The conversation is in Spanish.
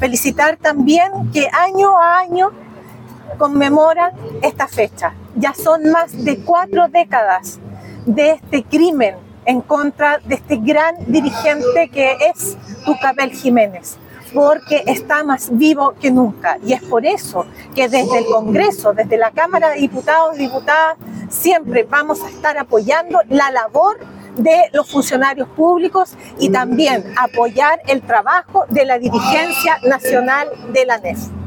Felicitar también que año a año conmemoran esta fecha. Ya son más de 4 décadas de este crimen en contra de este gran dirigente que es Tucapel Jiménez, porque está más vivo que nunca. Y es por eso que desde el Congreso, desde la Cámara de Diputados y Diputadas, siempre vamos a estar apoyando la labor de los funcionarios públicos y también apoyar el trabajo de la dirigencia nacional de la ANEF.